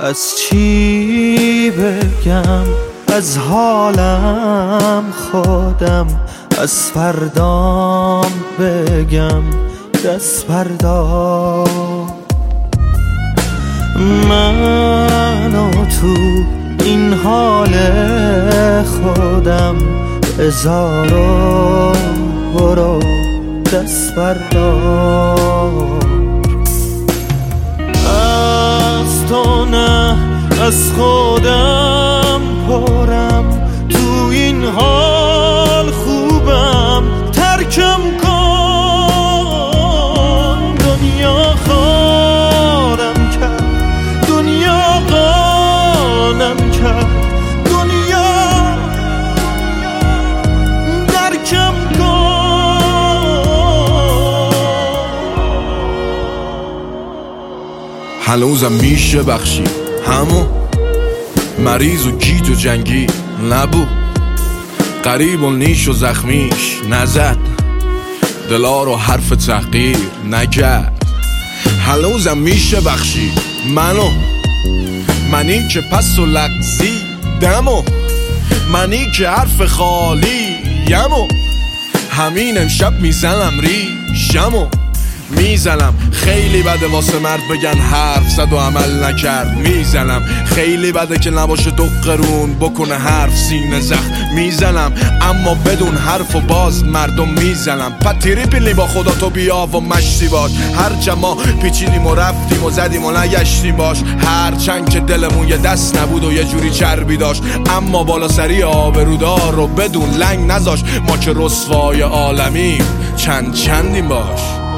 از چی بگم، از حالم خودم، از فردام بگم دست بردار. من و تو این حال خودم بذار و برو دست بردار. از تو نه از خودم پرم، تو این حال خوبم ترکم کن. دنیا خارم کرد، دنیا قانم کرد، دنیا درکم کن. هنوزم میشه بخشی همون مریض و گیج و جنگی نبود، قریب و نیش و زخمیش نزد، دلا رو حرف تحقیر نکرد. هنوزم میشه بخشی منی که پس و لغزی دمو، منی که حرف خالی یمو، همین امشب میزنم ریشمو میزنم. خیلی بده واسه مرد بگن حرف زد و عمل نکرد، میزنم. خیلی بده که نباشه دو قرون بکنه حرف سینه زخم، میزنم. اما بدون حرف و باز مردم میزنم. پتیری پیلی با خدا تو بیا و مشتی باش، هرچند ما پیچیدیم و رفتیم و زدیم و نگشتیم باش، هرچند که دلمون یه دست نبود و یه جوری چربی داشت، اما بالا سری آبرودار رو بدون لنگ نذاش. ما که رسوای عالمیم چندیم باش.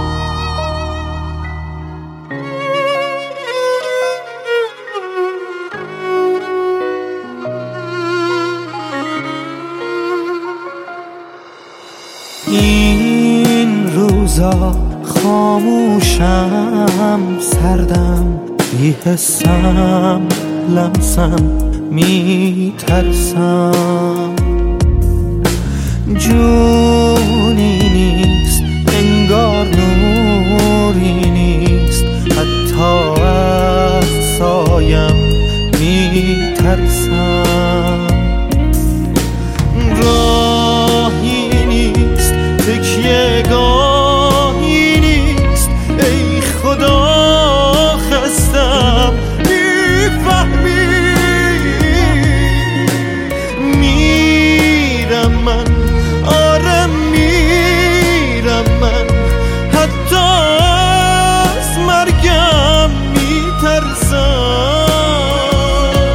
این روزا خاموشم، سردم، بی‌حسم، لمسم، میترسم. جونی نیست انگار، نوری نیست حتی از سایم، میترسم. راهی نیست، تکیه گاهی نیست، ای خدا خستم، میفهمی؟ میرم من، آره میرم من، حتی از مرگم میترسم.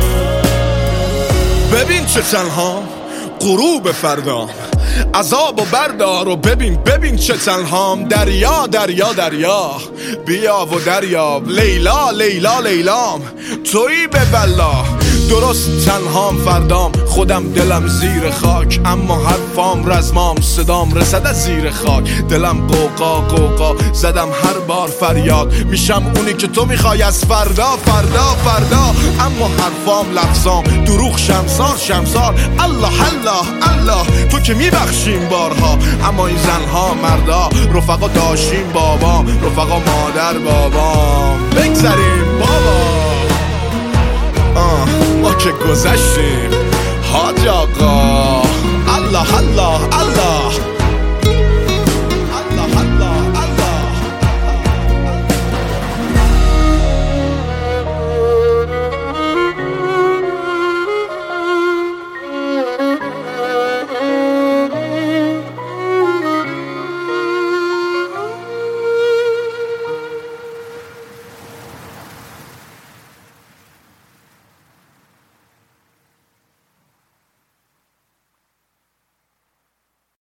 ببین چه تنها غروب فردام، عذاب و بردار و ببین چه تنهام. دریا دریا دریا بیا و دریاب، لیلا لیلا لیلام تویی به بلا. درست تنهام فردام، خودم دلم زیر خاک، اما حرفام رزمام، صدام رسد از زیر خاک. دلم قوقا قوقا زدم هر بار فریاد، میشم اونی که تو میخوای از فردا فردا فردا. اما حرفام لفظام دروغ، شمسار الله الله الله. تو که میبخشیم بارها، اما این زنها مردا رفقا داشتیم بابام، رفقا مادر بابام. بگذریم بابا ما که گذشتیم حاج آقا.